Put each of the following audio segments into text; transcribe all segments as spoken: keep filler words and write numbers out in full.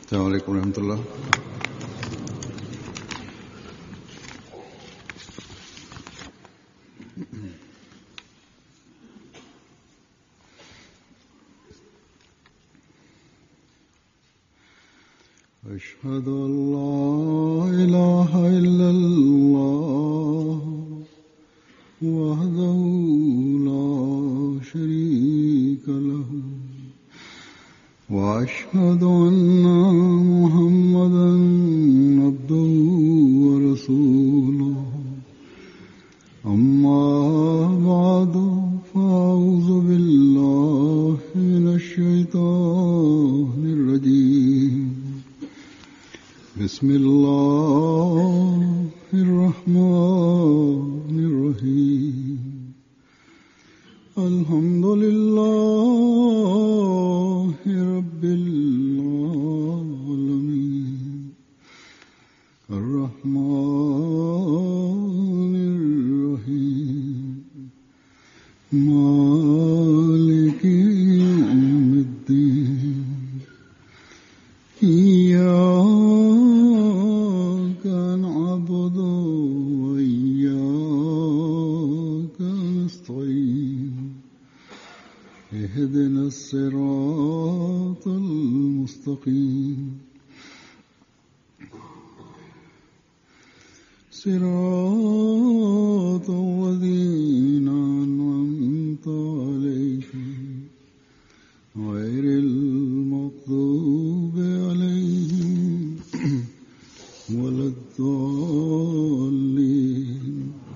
السلام علیکم ورحمۃ اللہ. أشهد أن لا إله إلا الله وحده لا شريك له وأشهد أن محمدا عبده ورسوله أما بعد فأعوذ بالله من الشيطان الرجيم بسم الله الرحمن الرحيم الحمد لله رب العالمين الرحمن الرحيم مالك يوم الدين إياك نعبد وإياك نستعين اهدنا الصراط المستقيم صراط الذين أنعمت عليهم غير المغضوب عليهم ولا الضالين.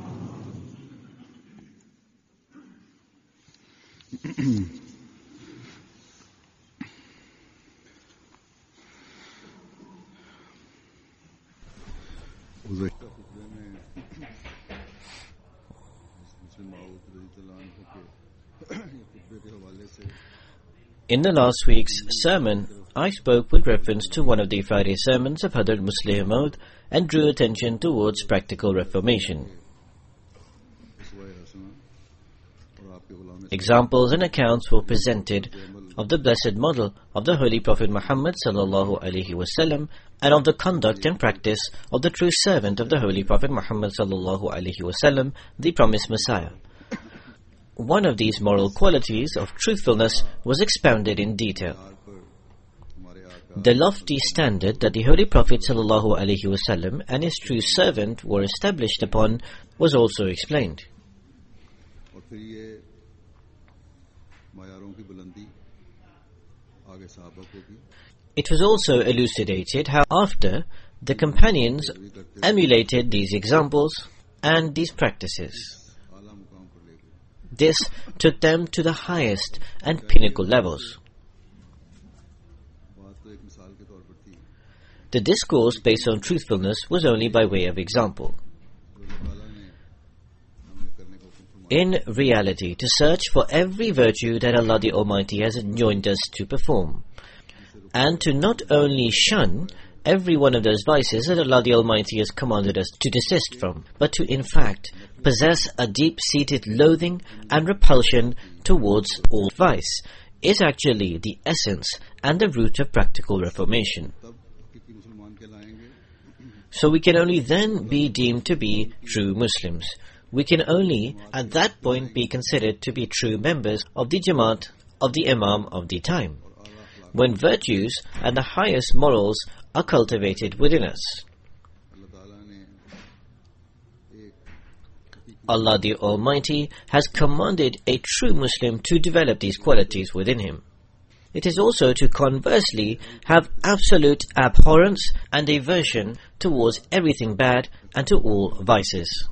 In the last week's sermon, I spoke with reference to one of the Friday sermons of Hadrat Musleh Maud and drew attention towards practical reformation. Examples and accounts were presented of the blessed model of the Holy Prophet Muhammad sallallahu alaihi wasallam and of the conduct and practice of the true servant of the Holy Prophet Muhammad sallallahu alaihi wasallam, the promised Messiah. One of these moral qualities of truthfulness was expounded in detail. The lofty standard that the Holy Prophet sallallahu alaihi wasallam and his true servant were established upon was also explained. It was also elucidated how after the companions emulated these examples and these practices. This took them to the highest and pinnacle levels. The discourse based on truthfulness was only by way of example. In reality, to search for every virtue that Allah the Almighty has enjoined us to perform, and to not only shun every one of those vices that Allah the Almighty has commanded us to desist from, but to in fact possess a deep-seated loathing and repulsion towards all vice, is actually the essence and the root of practical reformation. So we can only then be deemed to be true Muslims. We can only at that point be considered to be true members of the Jamaat of the Imam of the time, when virtues and the highest morals are cultivated within us. Allah the Almighty has commanded a true Muslim to develop these qualities within him. It is also to conversely have absolute abhorrence and aversion towards everything bad and to all vices.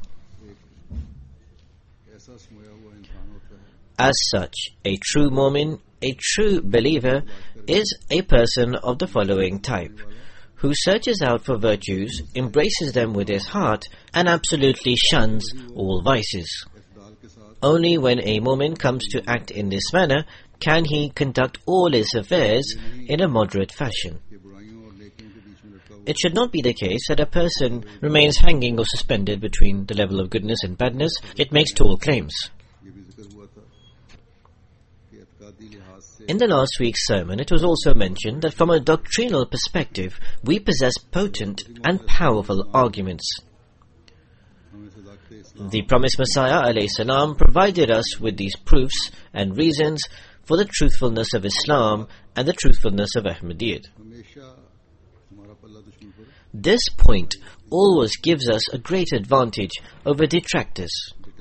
As such, a true Mu'min, a true believer, is a person of the following type, who searches out for virtues, embraces them with his heart, and absolutely shuns all vices. Only when a Mu'min comes to act in this manner can he conduct all his affairs in a moderate fashion. It should not be the case that a person remains hanging or suspended between the level of goodness and badness. It makes tall claims. In the last week's sermon, it was also mentioned that from a doctrinal perspective, we possess potent and powerful arguments. The promised Messiah alayhi salam provided us with these proofs and reasons for the truthfulness of Islam and the truthfulness of Ahmadiyyat. This point always gives us a great advantage over detractors.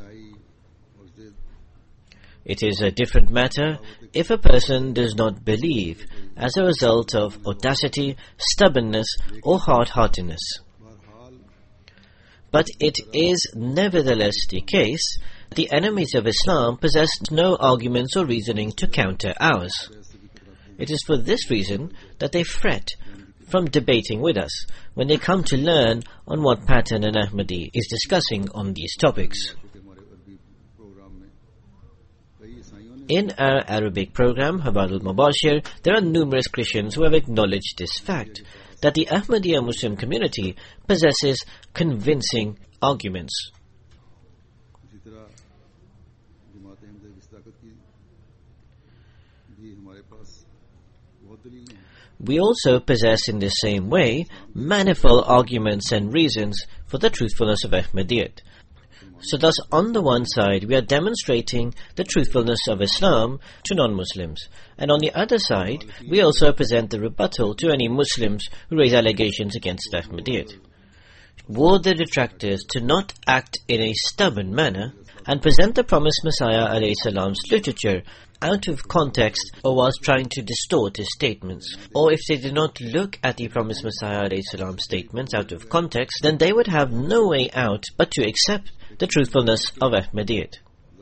It is a different matter if a person does not believe as a result of audacity, stubbornness, or hard-heartedness. But it is nevertheless the case that the enemies of Islam possess no arguments or reasoning to counter ours. It is for this reason that they fret from debating with us when they come to learn on what pattern an Ahmadi is discussing on these topics. In our Arabic program, Hawadul Mubashir, there are numerous Christians who have acknowledged this fact, that the Ahmadiyya Muslim community possesses convincing arguments. We also possess in the same way manifold arguments and reasons for the truthfulness of Ahmadiyyat. So thus, on the one side, we are demonstrating the truthfulness of Islam to non-Muslims, and on the other side, we also present the rebuttal to any Muslims who raise allegations against Ahmadiyyat. Were the detractors to not act in a stubborn manner and present the promised Messiah alayhi salam's literature out of context or whilst trying to distort his statements, or if they did not look at the promised Messiah alayhi salam's statements out of context, then they would have no way out but to accept the truthfulness of Ahmadiyyat.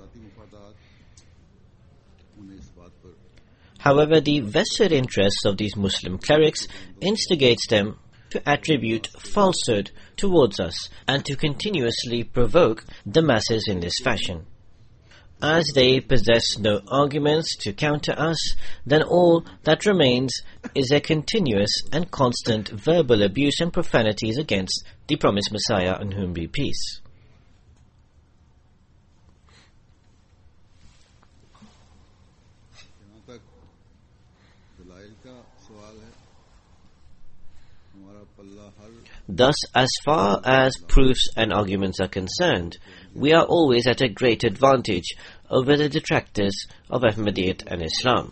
However, the vested interests of these Muslim clerics instigates them to attribute falsehood towards us and to continuously provoke the masses in this fashion. As they possess no arguments to counter us, then all that remains is a continuous and constant verbal abuse and profanities against the promised Messiah, on whom be peace. Thus, as far as proofs and arguments are concerned, we are always at a great advantage over the detractors of Ahmadiyyat and Islam.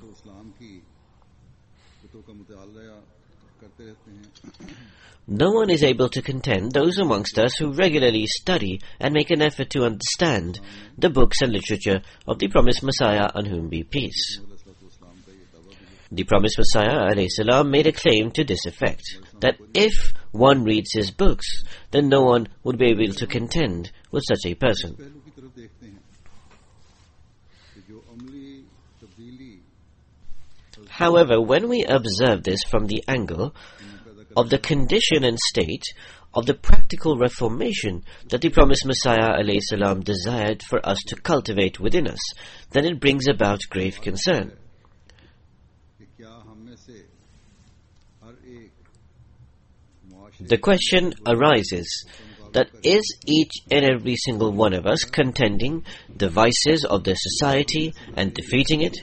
No one is able to contend those amongst us who regularly study and make an effort to understand the books and literature of the promised Messiah, on whom be peace. The promised Messiah alayhi salam made a claim to this effect, that if one reads his books, then no one would be able to contend with such a person. However, when we observe this from the angle of the condition and state of the practical reformation that the promised Messiah alayhi salam desired for us to cultivate within us, then it brings about grave concern. The question arises that is each and every single one of us contending the vices of the society and defeating it?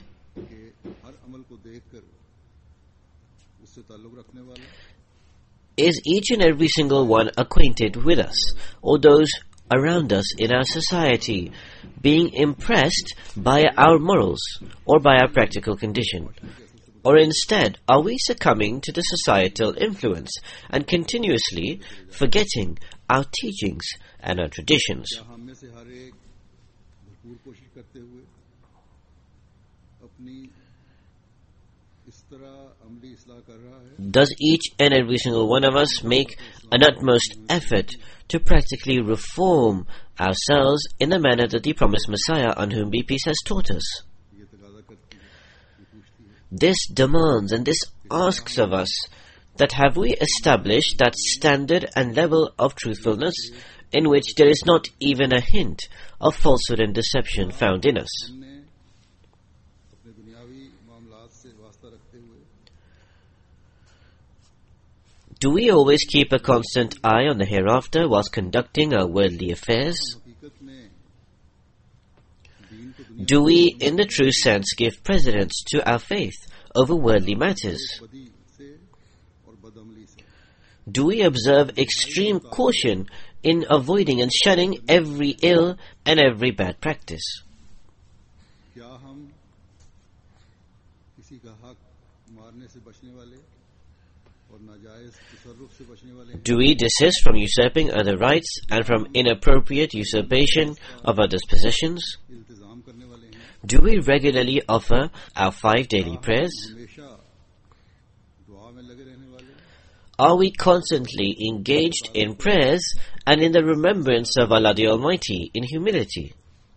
Is each and every single one acquainted with us, or those around us in our society, being impressed by our morals or by our practical condition? Or instead, are we succumbing to the societal influence and continuously forgetting our teachings and our traditions? Does each and every single one of us make an utmost effort to practically reform ourselves in the manner that the promised Messiah, on whom be peace, has taught us? This demands and this asks of us that have we established that standard and level of truthfulness in which there is not even a hint of falsehood and deception found in us? Do we always keep a constant eye on the hereafter whilst conducting our worldly affairs? Do we, in the true sense, give precedence to our faith over worldly matters? Do we observe extreme caution in avoiding and shunning every ill and every bad practice? Do we desist from usurping other rights and from inappropriate usurpation of others' possessions? Do we regularly offer our five daily prayers? Are we constantly engaged in prayers and in the remembrance of Allah the Almighty in humility?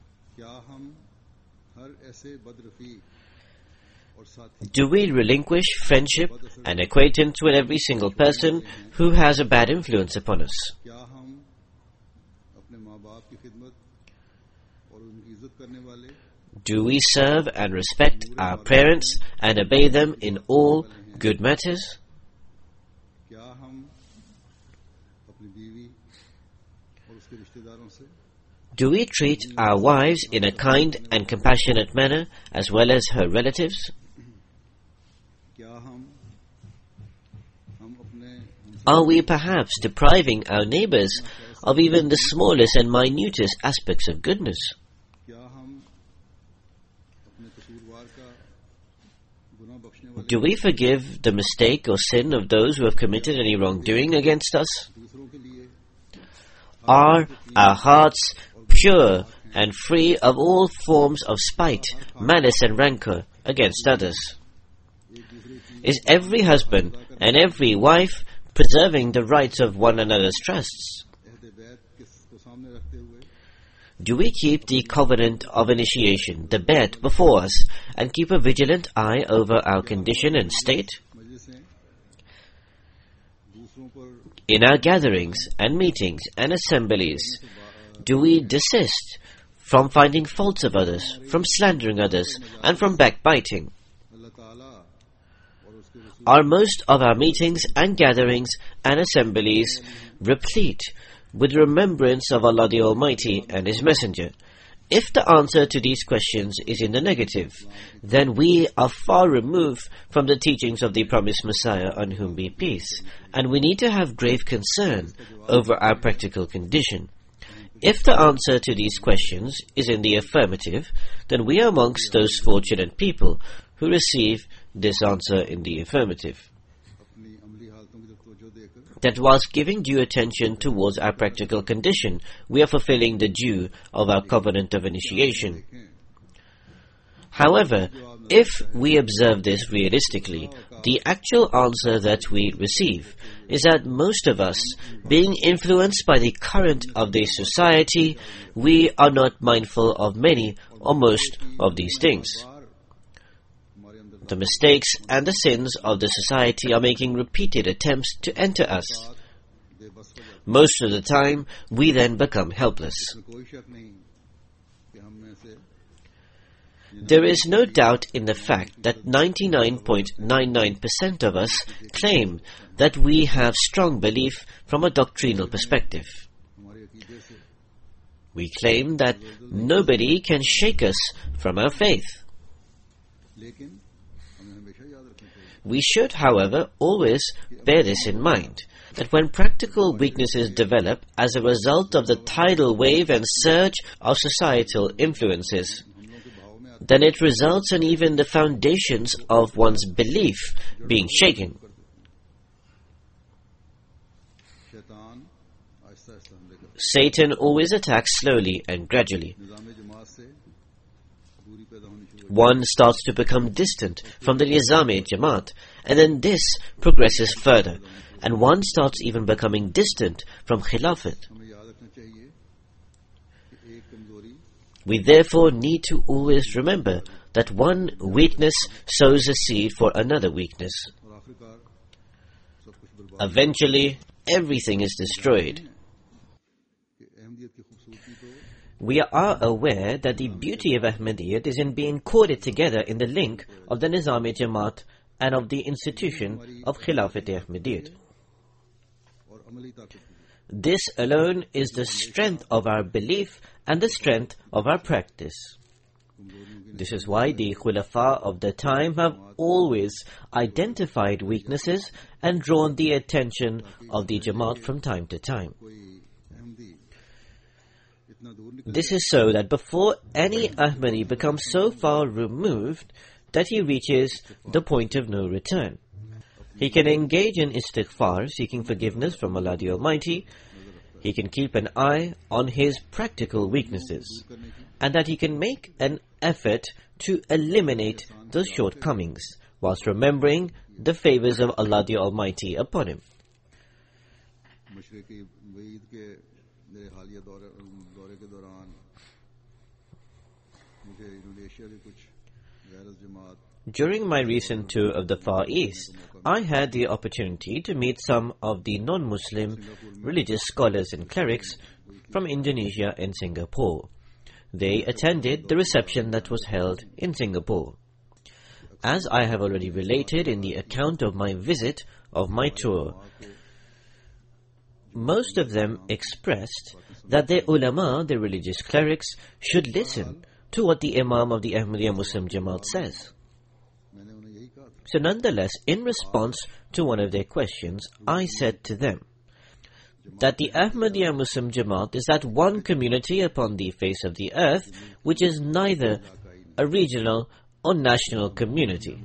Do we relinquish friendship and acquaintance with every single person who has a bad influence upon us? Do we serve and respect our parents and obey them in all good matters? Do we treat our wives in a kind and compassionate manner as well as her relatives? Are we perhaps depriving our neighbors of even the smallest and minutest aspects of goodness? Do we forgive the mistake or sin of those who have committed any wrongdoing against us? Are our hearts pure and free of all forms of spite, malice and rancor against others? Is every husband and every wife preserving the rights of one another's trusts? Do we keep the covenant of initiation, the bet, before us and keep a vigilant eye over our condition and state? In our gatherings and meetings and assemblies, do we desist from finding faults of others, from slandering others, and from backbiting? Are most of our meetings and gatherings and assemblies replete with remembrance of Allah the Almighty and His Messenger? If the answer to these questions is in the negative, then we are far removed from the teachings of the promised Messiah, on whom be peace, and we need to have grave concern over our practical condition. If the answer to these questions is in the affirmative, then we are amongst those fortunate people who receive this answer in the affirmative. That whilst giving due attention towards our practical condition, we are fulfilling the due of our covenant of initiation. However, if we observe this realistically, the actual answer that we receive is that most of us, being influenced by the current of the society, we are not mindful of many or most of these things. The mistakes and the sins of the society are making repeated attempts to enter us. Most of the time, we then become helpless. There is no doubt in the fact that ninety-nine point nine nine percent of us claim that we have strong belief from a doctrinal perspective. We claim that nobody can shake us from our faith. We should, however, always bear this in mind, that when practical weaknesses develop as a result of the tidal wave and surge of societal influences, then it results in even the foundations of one's belief being shaken. Satan always attacks slowly and gradually. One starts to become distant from the Nizam-e-Jamaat, and then this progresses further, and one starts even becoming distant from Khilafat. We therefore need to always remember that one weakness sows a seed for another weakness. Eventually, everything is destroyed. We are aware that the beauty of Ahmadiyyat is in being corded together in the link of the Nizam-e-Jamaat and of the institution of Khilafat-e-Ahmadiyyat. This alone is the strength of our belief and the strength of our practice. This is why the Khulafa of the time have always identified weaknesses and drawn the attention of the Jamaat from time to time. This is so that before any Ahmadi becomes so far removed that he reaches the point of no return, he can engage in istighfar, seeking forgiveness from Allah the Almighty. He can keep an eye on his practical weaknesses, and that he can make an effort to eliminate those shortcomings, whilst remembering the favors of Allah the Almighty upon him. During my recent tour of the Far East, I had the opportunity to meet some of the non-Muslim religious scholars and clerics from Indonesia and Singapore. They attended the reception that was held in Singapore. As I have already related in the account of my visit of my tour, most of them expressed that their ulama, the religious clerics, should listen to what the Imam of the Ahmadiyya Muslim Jamaat says. So nonetheless, in response to one of their questions, I said to them that the Ahmadiyya Muslim Jamaat is that one community upon the face of the earth which is neither a regional or national community.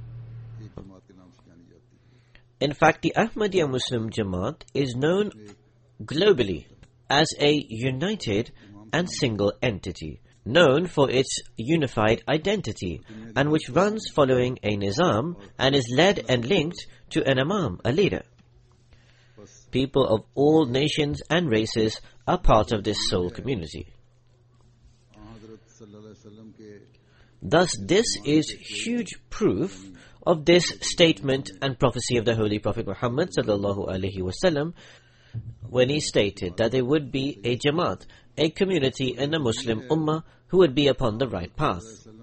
In fact, the Ahmadiyya Muslim Jamaat is known globally as a united and single entity, known for its unified identity, and which runs following a nizam and is led and linked to an imam, a leader. People of all nations and races are part of this sole community. Thus, this is huge proof of this statement and prophecy of the Holy Prophet Muhammad sallallahu alaihi wasallam, when he stated that there would be a Jamaat, a community in the Muslim Ummah who would be upon the right path.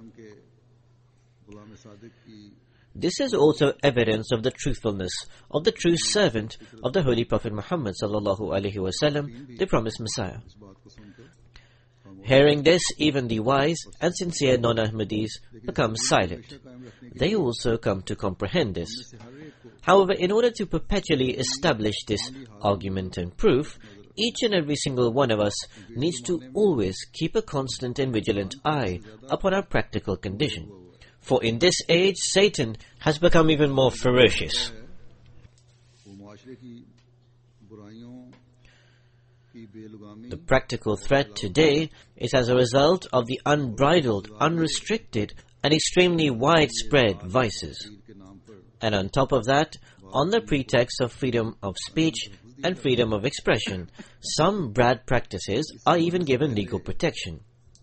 This is also evidence of the truthfulness of the true servant of the Holy Prophet Muhammad sallallahu alaihi wasallam, the promised Messiah. Hearing this, even the wise and sincere non-Ahmadis become silent. They also come to comprehend this. However, in order to perpetually establish this argument and proof, each and every single one of us needs to always keep a constant and vigilant eye upon our practical condition. For in this age, Satan has become even more ferocious. The practical threat today is as a result of the unbridled, unrestricted, and extremely widespread vices. And on top of that, on the pretext of freedom of speech and freedom of expression, some bad practices are even given legal protection.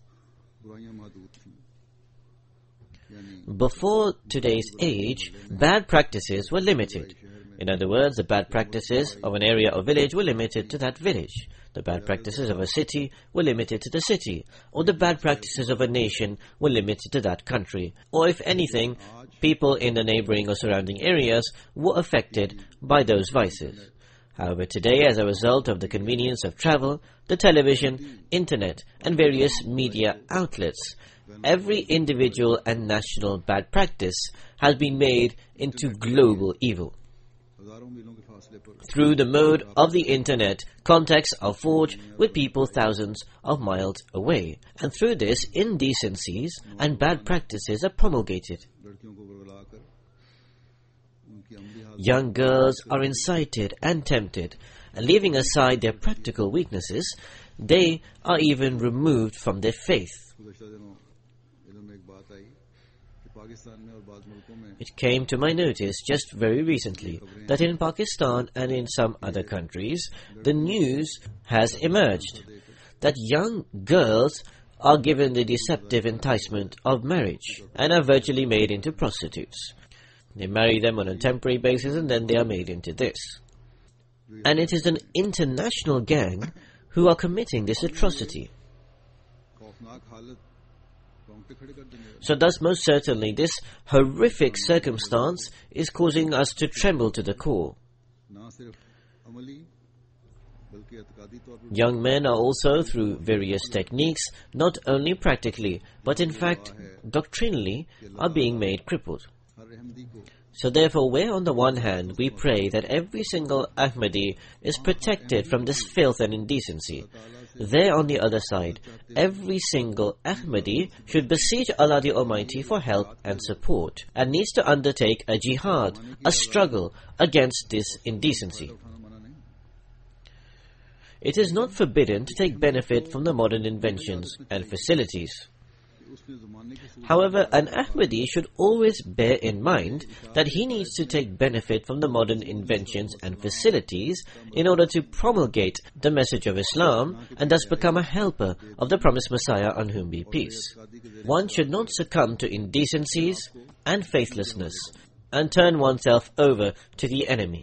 Before today's age, bad practices were limited. In other words, the bad practices of an area or village were limited to that village. The bad practices of a city were limited to the city. Or the bad practices of a nation were limited to that country. Or if anything, people in the neighboring or surrounding areas were affected by those vices. However, today, as a result of the convenience of travel, the television, internet, and various media outlets, every individual and national bad practice has been made into global evil. Through the mode of the internet, contacts are forged with people thousands of miles away, and through this, indecencies and bad practices are promulgated. Young girls are incited and tempted, and leaving aside their practical weaknesses, they are even removed from their faith. It came to my notice just very recently that in Pakistan and in some other countries, the news has emerged that young girls are given the deceptive enticement of marriage and are virtually made into prostitutes. They marry them on a temporary basis and then they are made into this. And it is an international gang who are committing this atrocity. So thus, most certainly, this horrific circumstance is causing us to tremble to the core. Young men are also, through various techniques, not only practically, but in fact, doctrinally, are being made crippled. So therefore, where on the one hand we pray that every single Ahmadi is protected from this filth and indecency, there on the other side, every single Ahmadi should beseech Allah the Almighty for help and support, and needs to undertake a jihad, a struggle against this indecency. It is not forbidden to take benefit from the modern inventions and facilities. However, an Ahmadi should always bear in mind that he needs to take benefit from the modern inventions and facilities in order to promulgate the message of Islam and thus become a helper of the promised Messiah, on whom be peace. One should not succumb to indecencies and faithlessness and turn oneself over to the enemy.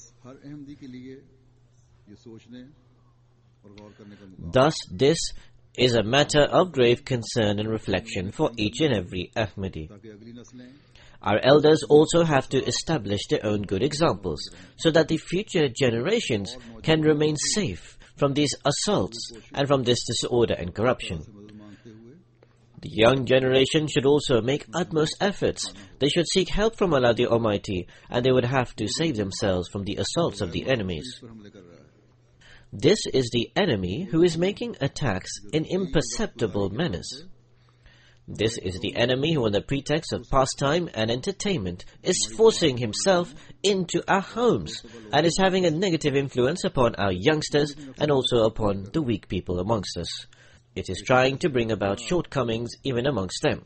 Thus, this is a matter of grave concern and reflection for each and every Ahmadi. Our elders also have to establish their own good examples so that the future generations can remain safe from these assaults and from this disorder and corruption. The young generation should also make utmost efforts. They should seek help from Allah the Almighty, and they would have to save themselves from the assaults of the enemies. This is the enemy who is making attacks in imperceptible manners. This is the enemy who, on the pretext of pastime and entertainment, is forcing himself into our homes and is having a negative influence upon our youngsters and also upon the weak people amongst us. It is trying to bring about shortcomings even amongst them.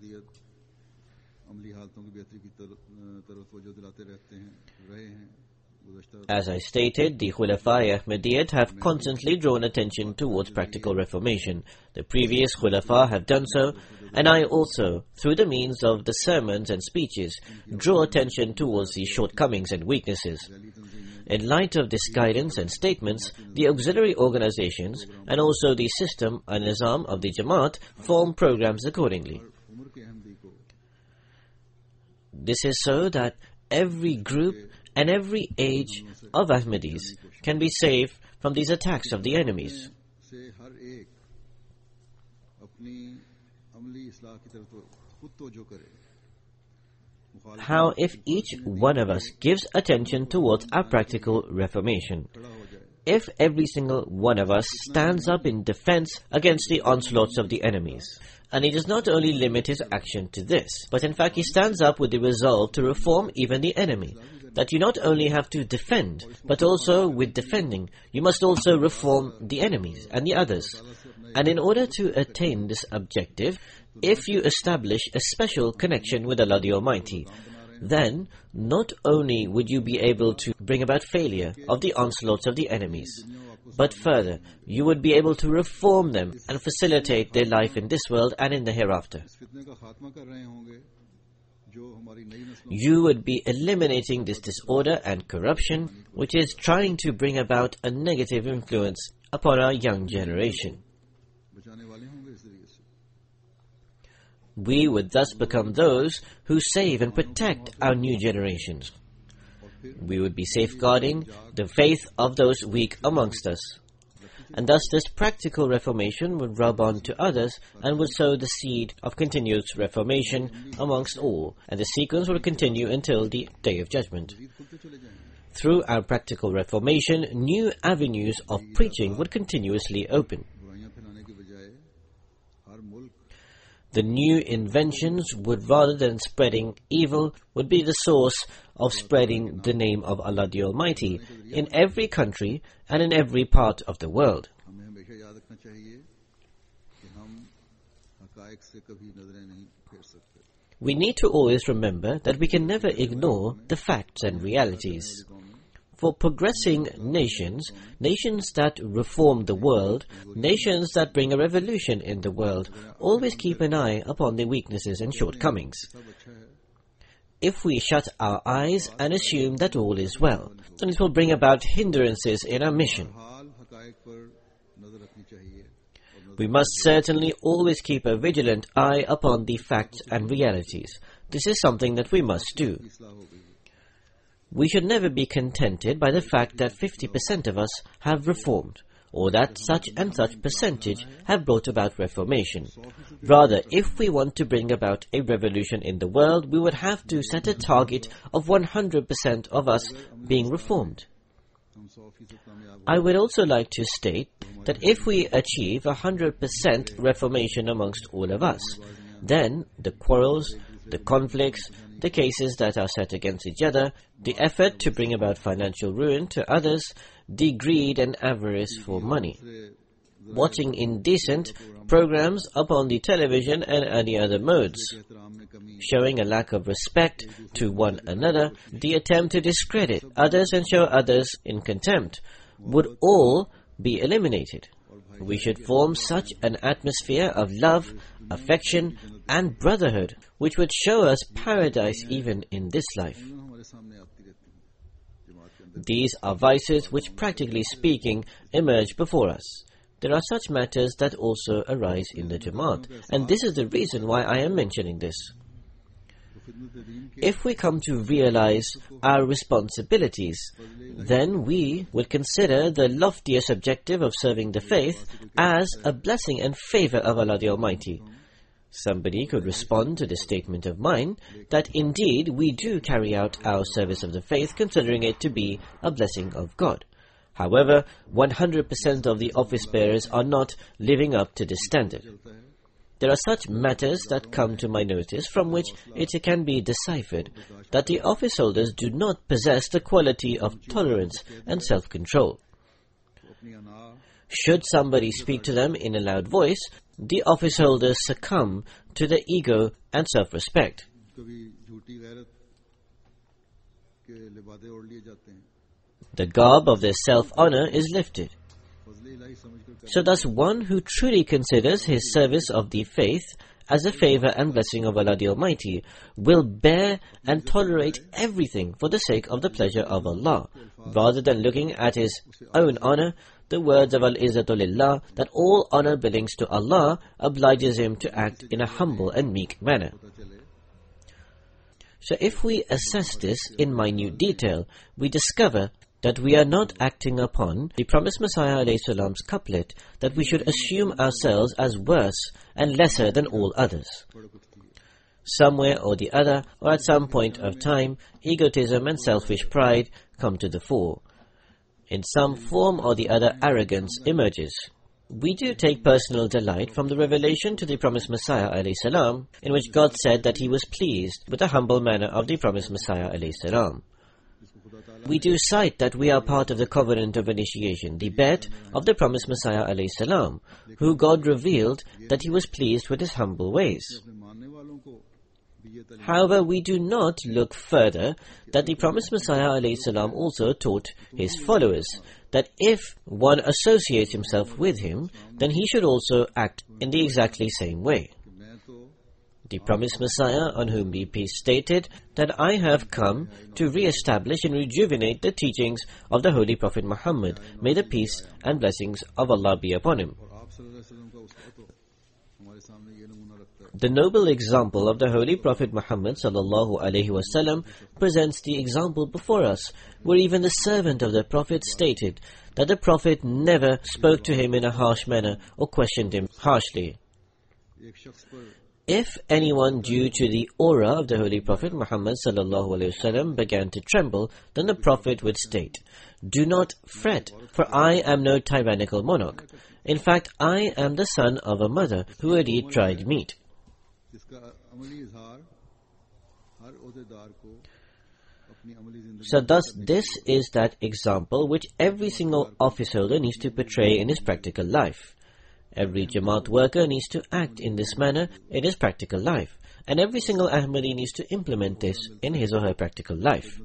As I stated, the Khulafa Ahmadiyyat have constantly drawn attention towards practical reformation. The previous Khulafa have done so, and I also, through the means of the sermons and speeches, draw attention towards these shortcomings and weaknesses. In light of this guidance and statements, the auxiliary organizations and also the system and nizam of the Jamaat form programs accordingly. This is so that every group and every age of Ahmadis can be saved from these attacks of the enemies. How if each one of us gives attention towards our practical reformation? If every single one of us stands up in defense against the onslaughts of the enemies, and he does not only limit his action to this, but in fact he stands up with the resolve to reform even the enemy, that you not only have to defend, but also with defending, you must also reform the enemies and the others. And in order to attain this objective, if you establish a special connection with Allah the Almighty, then not only would you be able to bring about failure of the onslaughts of the enemies, but further, you would be able to reform them and facilitate their life in this world and in the hereafter. You would be eliminating this disorder and corruption, which is trying to bring about a negative influence upon our young generation. We would thus become those who save and protect our new generations. We would be safeguarding the faith of those weak amongst us. And thus this practical reformation would rub on to others and would sow the seed of continuous reformation amongst all, and the sequence will continue until the Day of Judgment. Through our practical reformation, new avenues of preaching would continuously open. The new inventions would, rather than spreading evil, would be the source of spreading the name of Allah the Almighty in every country and in every part of the world. We need to always remember that we can never ignore the facts and realities. For progressing nations, nations that reform the world, nations that bring a revolution in the world, always keep an eye upon their weaknesses and shortcomings. If we shut our eyes and assume that all is well, then it will bring about hindrances in our mission. We must certainly always keep a vigilant eye upon the facts and realities. This is something that we must do. We should never be contented by the fact that fifty percent of us have reformed, or that such and such percentage have brought about reformation. Rather, if we want to bring about a revolution in the world, we would have to set a target of one hundred percent of us being reformed. I would also like to state that if we achieve one hundred percent reformation amongst all of us, then the quarrels, the conflicts, the cases that are set against each other, the effort to bring about financial ruin to others, the greed and avarice for money, watching indecent programs upon the television and any other modes, showing a lack of respect to one another, the attempt to discredit others and show others in contempt, would all be eliminated. We should form such an atmosphere of love, affection, and brotherhood, which would show us paradise even in this life. These are vices which, practically speaking, emerge before us. There are such matters that also arise in the Jamaat, and this is the reason why I am mentioning this. If we come to realize our responsibilities, then we will consider the loftiest objective of serving the faith as a blessing and favor of Allah the Almighty. Somebody could respond to this statement of mine that indeed we do carry out our service of the faith, considering it to be a blessing of God. However, one hundred percent of the office bearers are not living up to this standard. There are such matters that come to my notice from which it can be deciphered that the office holders do not possess the quality of tolerance and self-control. Should somebody speak to them in a loud voice, the office holders succumb to their ego and self-respect. The garb of their self-honor is lifted. So thus one who truly considers his service of the faith as a favor and blessing of Allah the Almighty will bear and tolerate everything for the sake of the pleasure of Allah, rather than looking at his own honor. The words of Al-Izzatu Lillah, that all honor belongs to Allah, obliges him to act in a humble and meek manner. So if we assess this in minute detail, we discover that we are not acting upon the promised Messiah alayhi salam's couplet that we should assume ourselves as worse and lesser than all others. Somewhere or the other, or at some point of time, egotism and selfish pride come to the fore. In some form or the other, arrogance emerges. We do take personal delight from the revelation to the promised Messiah alayhi salam, in which God said that He was pleased with the humble manner of the promised Messiah alayhi salam. We do cite that we are part of the covenant of initiation, the bet of the promised Messiah alayhi salam, who God revealed that He was pleased with His humble ways. However, we do not look further that the promised Messiah alayhi salam also taught his followers that if one associates himself with him, then he should also act in the exactly same way. The promised Messiah, on whom be peace, stated that I have come to re-establish and rejuvenate the teachings of the Holy Prophet Muhammad. May the peace and blessings of Allah be upon him. The noble example of the Holy Prophet Muhammad sallallahu alaihi wasallam presents the example before us, where even the servant of the Prophet stated that the Prophet never spoke to him in a harsh manner or questioned him harshly. If anyone due to the aura of the Holy Prophet Muhammad sallallahu alaihi wasallam began to tremble, then the Prophet would state, "Do not fret, for I am no tyrannical monarch. In fact, I am the son of a mother who had eaten dried meat." So thus this is that example which every single office holder needs to portray in his practical life. Every Jamaat worker needs to act in this manner in his practical life, and every single Ahmadi needs to implement this in his or her practical life.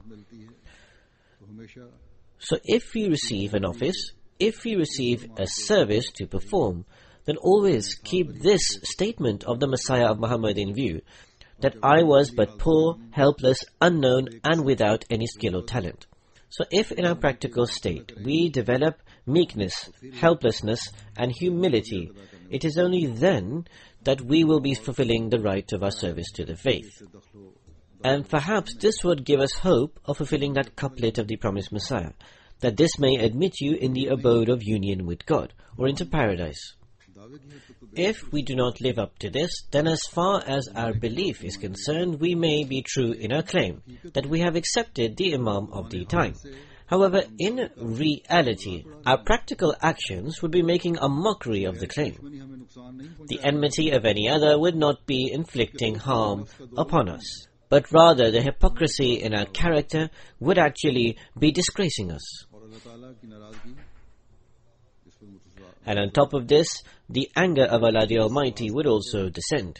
So if we receive an office, if we receive a service to perform, then always keep this statement of the Messiah of Muhammad in view, that I was but poor, helpless, unknown, and without any skill or talent. So if in our practical state we develop meekness, helplessness, and humility, it is only then that we will be fulfilling the right of our service to the faith. And perhaps this would give us hope of fulfilling that couplet of the promised Messiah, that this may admit you in the abode of union with God, or into paradise. If we do not live up to this, then as far as our belief is concerned, we may be true in our claim that we have accepted the Imam of the time. However, in reality, our practical actions would be making a mockery of the claim. The enmity of any other would not be inflicting harm upon us, but rather the hypocrisy in our character would actually be disgracing us. And on top of this, the anger of Allah the Almighty would also descend.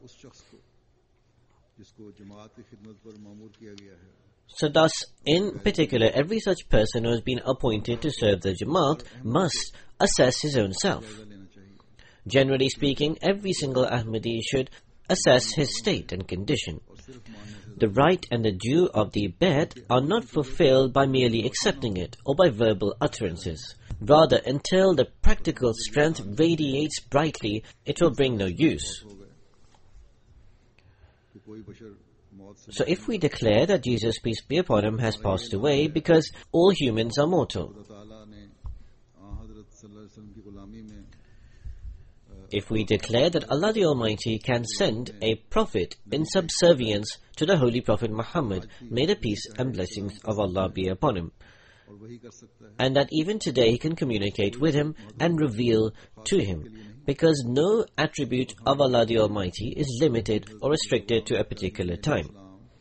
So thus, in particular, every such person who has been appointed to serve the Jamaat must assess his own self. Generally speaking, every single Ahmadi should assess his state and condition. The right and the due of the bet are not fulfilled by merely accepting it or by verbal utterances. Rather, until the practical strength radiates brightly, it will bring no use. So if we declare that Jesus, peace be upon him, has passed away because all humans are mortal, if we declare that Allah the Almighty can send a prophet in subservience to the Holy Prophet Muhammad, may the peace and blessings of Allah be upon him, and that even today he can communicate with him and reveal to him, because no attribute of Allah the Almighty is limited or restricted to a particular time.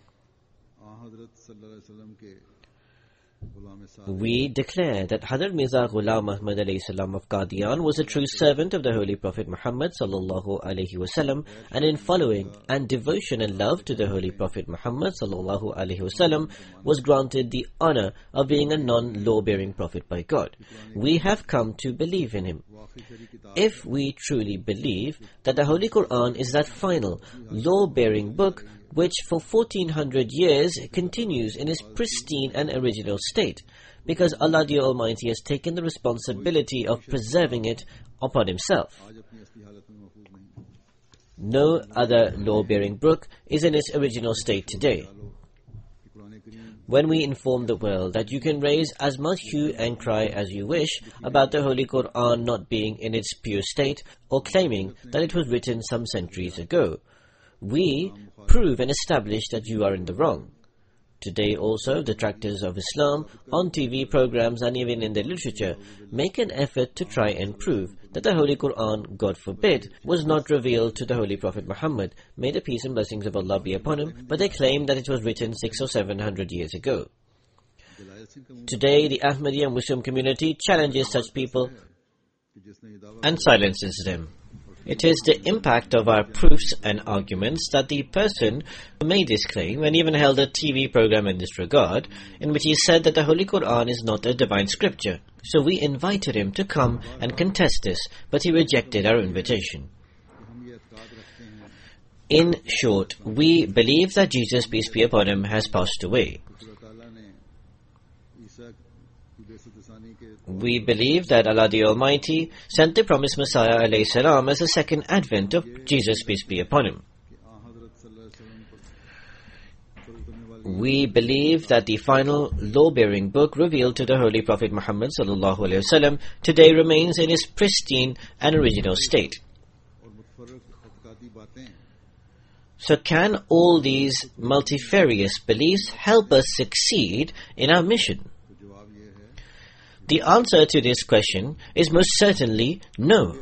We declare that Hazrat Mirza Ghulam Ahmad alayhi salam of Qadian was a true servant of the Holy Prophet Muhammad sallallahu alayhi wasallam, and in following and devotion and love to the Holy Prophet Muhammad sallallahu alayhi wasallam was granted the honor of being a non-law-bearing prophet by God. We have come to believe in him. If we truly believe that the Holy Quran is that final law-bearing book which for fourteen hundred years continues in its pristine and original state, because Allah the Almighty has taken the responsibility of preserving it upon himself. No other law-bearing book is in its original state today. When we inform the world that you can raise as much hue and cry as you wish about the Holy Quran not being in its pure state or claiming that it was written some centuries ago, we prove and establish that you are in the wrong. Today also, detractors of Islam on T V programs and even in the literature make an effort to try and prove that the Holy Quran, God forbid, was not revealed to the Holy Prophet Muhammad, may the peace and blessings of Allah be upon him, but they claim that it was written six or seven hundred years ago. Today, the Ahmadiyya Muslim community challenges such people and silences them. It is the impact of our proofs and arguments that the person who made this claim and even held a T V program in this regard, in which he said that the Holy Quran is not a divine scripture. So we invited him to come and contest this, but he rejected our invitation. In short, we believe that Jesus, peace be upon him, has passed away. We believe that Allah the Almighty sent the promised Messiah alayhi salam as a second advent of Jesus, peace be upon him. We believe that the final law-bearing book revealed to the Holy Prophet Muhammad sallallahu alaihi wasallam today remains in its pristine and original state. So can all these multifarious beliefs help us succeed in our mission? The answer to this question is most certainly no.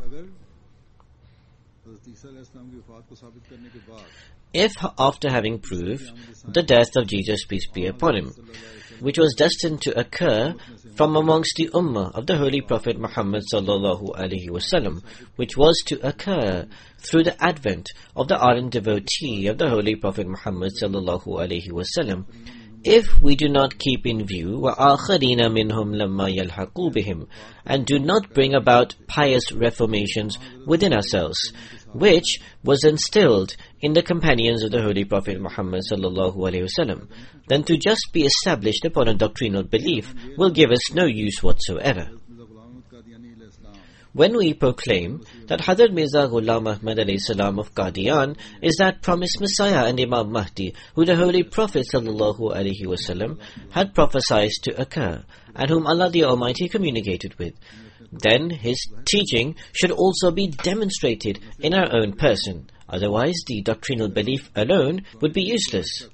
If after having proved the death of Jesus, peace be upon him, which was destined to occur from amongst the Ummah of the Holy Prophet Muhammad sallallahu alaihi wasallam, which was to occur through the advent of the ardent devotee of the Holy Prophet Muhammad sallallahu alaihi wasallam, if we do not keep in view وَآخَرِينَ مِنْهُمْ لَمَّا يَلْحَقُوا بِهِمْ, and do not bring about pious reformations within ourselves, which was instilled in the companions of the Holy Prophet Muhammad sallallahu alaihi wasallam, then to just be established upon a doctrinal belief will give us no use whatsoever. When we proclaim that Hazrat Mirza Ghulam Ahmad alayhi salam of Qadian is that promised Messiah and Imam Mahdi who the Holy Prophet sallallahu alaihi wasallam had prophesied to occur and whom Allah the Almighty communicated with, then his teaching should also be demonstrated in our own person. Otherwise, the doctrinal belief alone would be useless.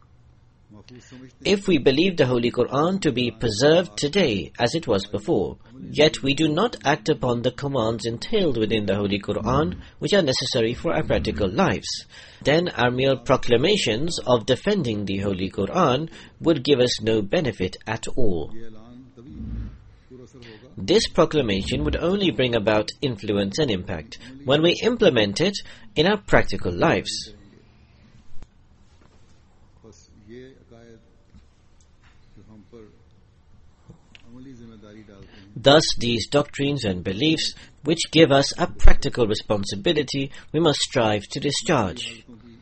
If we believe the Holy Quran to be preserved today as it was before, yet we do not act upon the commands entailed within the Holy Quran which are necessary for our practical lives, then our mere proclamations of defending the Holy Quran would give us no benefit at all. This proclamation would only bring about influence and impact when we implement it in our practical lives. Thus, these doctrines and beliefs which give us a practical responsibility we must strive to discharge.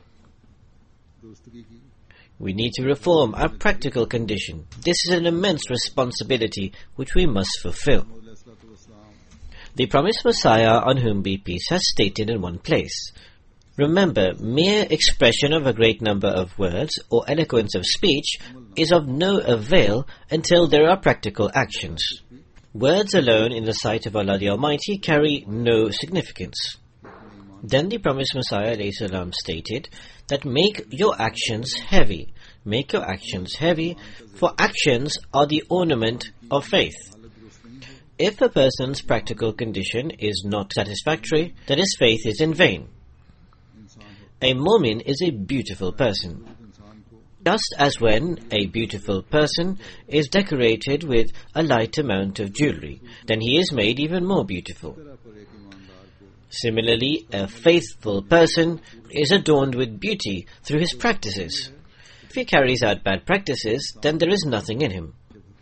We need to reform our practical condition. This is an immense responsibility which we must fulfill. The promised Messiah, on whom be peace, has stated in one place, "Remember, mere expression of a great number of words or eloquence of speech is of no avail until there are practical actions. Words alone in the sight of Allah the Almighty carry no significance." Then the promised Messiah alayhi salam stated that make your actions heavy. Make your actions heavy, for actions are the ornament of faith. If a person's practical condition is not satisfactory, then his faith is in vain. A mu'min is a beautiful person. Just as when a beautiful person is decorated with a light amount of jewelry, then he is made even more beautiful. Similarly, a faithful person is adorned with beauty through his practices. If he carries out bad practices, then there is nothing in him.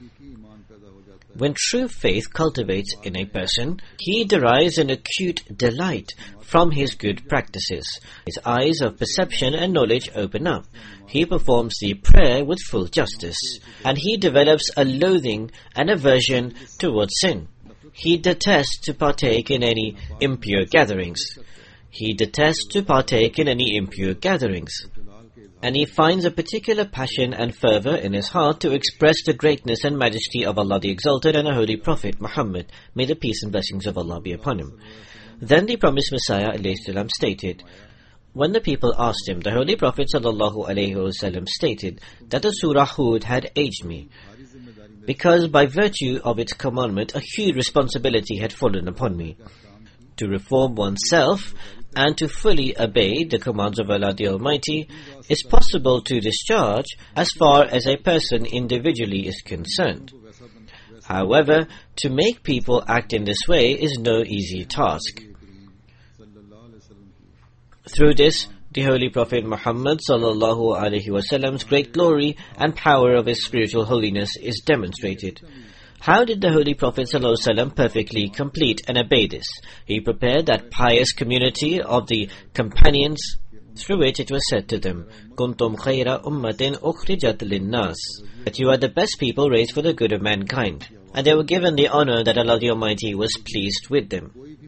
When true faith cultivates in a person, he derives an acute delight from his good practices. His eyes of perception and knowledge open up. He performs the prayer with full justice, and he develops a loathing and aversion towards sin. He detests to partake in any impure gatherings. He detests to partake in any impure gatherings. And he finds a particular passion and fervor in his heart to express the greatness and majesty of Allah the Exalted and the Holy Prophet Muhammad, may the peace and blessings of Allah be upon him. Then the promised Messiah alayhi salam stated, when the people asked him, the Holy Prophet sallallahu alayhi wasallam stated that the Surah Hud had aged me, because by virtue of its commandment a huge responsibility had fallen upon me, to reform oneself and to fully obey the commands of Allah the Almighty is possible to discharge as far as a person individually is concerned. However, to make people act in this way is no easy task. Through this, the Holy Prophet Muhammad sallallahu alaihi wasallam's great glory and power of his spiritual holiness is demonstrated. How did the Holy Prophet ﷺ perfectly complete and obey this? He prepared that pious community of the companions, through which it was said to them, "Kuntum khayra ummatin ukhrijat linnas," that you are the best people raised for the good of mankind. And they were given the honor that Allah the Almighty was pleased with them.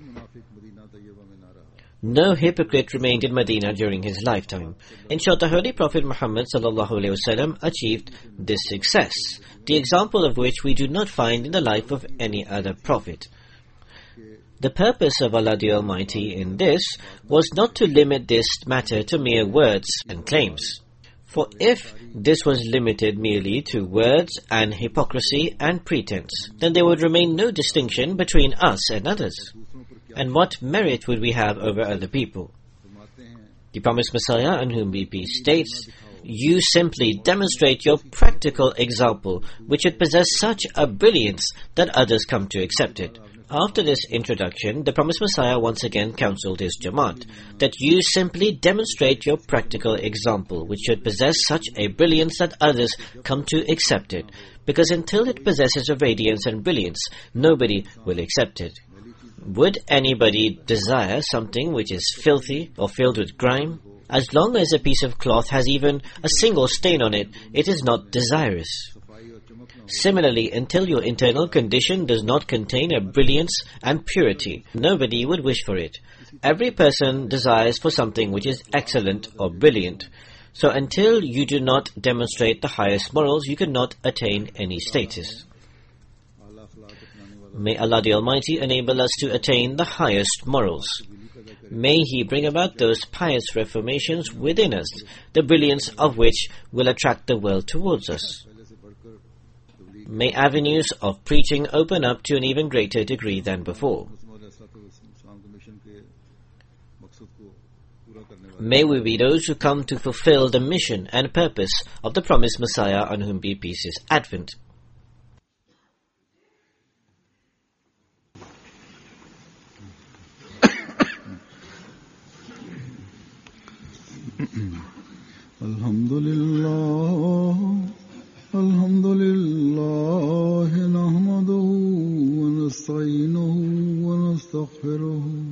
No hypocrite remained in Medina during his lifetime. In short, the Holy Prophet Muhammad ﷺ achieved this success, the example of which we do not find in the life of any other prophet. The purpose of Allah the Almighty in this was not to limit this matter to mere words and claims. For if this was limited merely to words and hypocrisy and pretense, then there would remain no distinction between us and others. And what merit would we have over other people? The promised Messiah, on whom be peace, states, you simply demonstrate your practical example, which would possess such a brilliance that others come to accept it. After this introduction, the promised Messiah once again counseled his Jamaat, that you simply demonstrate your practical example, which should possess such a brilliance that others come to accept it, because until it possesses a radiance and brilliance, nobody will accept it. Would anybody desire something which is filthy or filled with grime? As long as a piece of cloth has even a single stain on it, it is not desirous. Similarly, until your internal condition does not contain a brilliance and purity, nobody would wish for it. Every person desires for something which is excellent or brilliant. So until you do not demonstrate the highest morals, you cannot attain any status. May Allah the Almighty enable us to attain the highest morals. May He bring about those pious reformations within us, the brilliance of which will attract the world towards us. May avenues of preaching open up to an even greater degree than before. May we be those who come to fulfill the mission and purpose of the promised Messiah on whom be peace's advent. Alhamdulillah, Alhamdulillah, nahmaduhu wa nasta'inuhu wa nastaghfiruhu.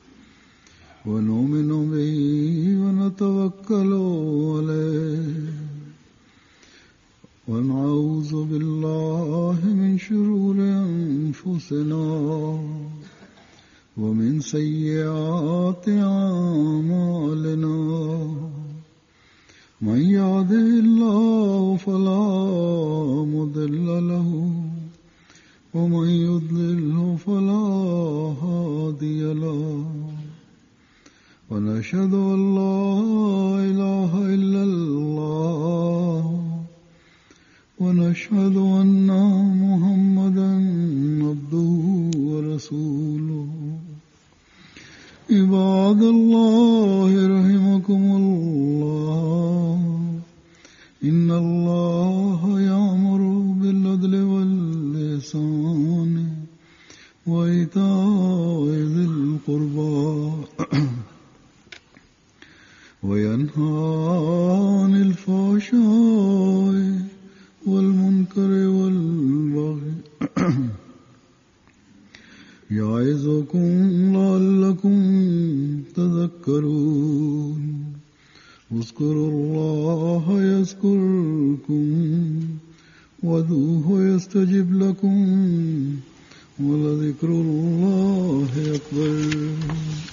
ونؤمن به ونتوكل عليه ونعوذ بالله من شرور أنفسنا ومن سيئات أعمالنا من يهده الله فلا مضل له ومن يضلل فلا هادي له ونشهد أن لا إله إلا الله ونشهد أن محمدا عبده ورسوله عباد الله رحمكم الله إن الله يأمر بالعدل والإحسان وإيتاء ذي القربى وينهى عن الفحشاء والمنكر والبغي يعظكم لعلكم تذكرون اذكروا الله يذكركم وادعوه يستجب لكم ولذكر الله أكبر.